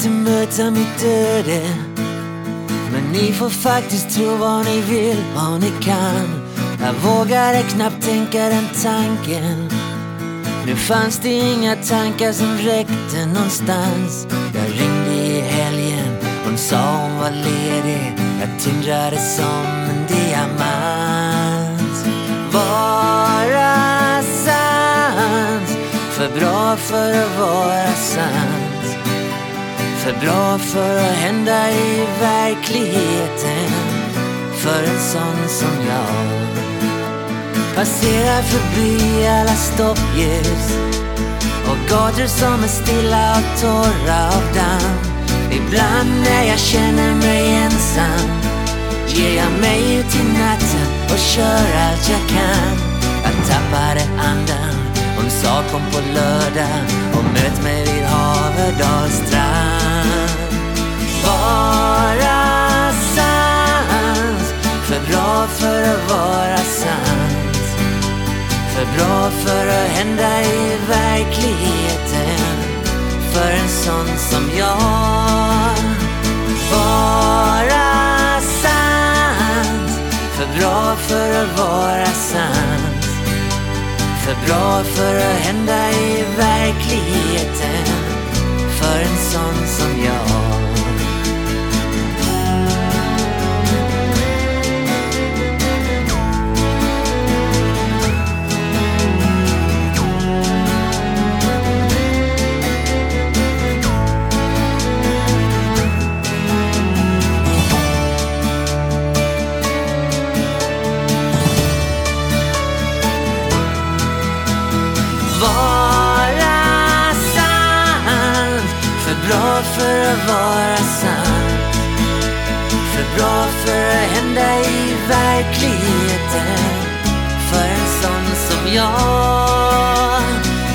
inte möta mitt öde, men ni får faktiskt tro vad ni vill, vad ni kan. Jag vågade knappt tänka den tanken. Nu fanns det inga tankar som räckte någonstans. Jag ringde i helgen, hon sa hon var ledig. Jag tindrade som en diamant. Vara sant, för bra för att vara sant, för bra för att hända i verkligheten. För en sån som jag passerar förbi alla stoppljus och gator som är stilla och torra av damm. Ibland när jag känner mig ensam ger jag mig ut i natten och kör allt jag kan. Jag tappade andan, hon sa kom på lördag och möt mig vid Haverdals strand. Vara sant, för bra för att vara sant, för bra för att hända i verkligheten. För en sån som jag. Vara sant, för bra för att vara sant, för bra för att hända i verkligheten. För en sån som jag. Vara sant, för bra för att vara sant, för bra för att hända i verkligheten. För en sån som jag.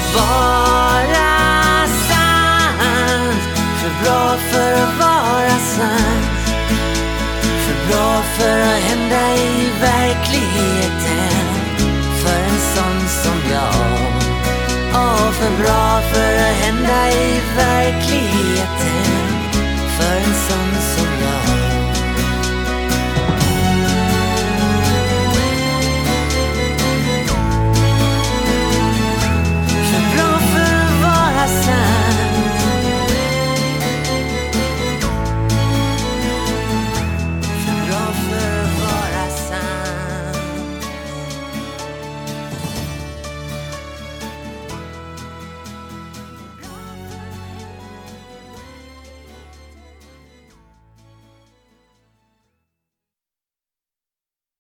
Vara sant, för bra för att vara sant, för bra för att hända i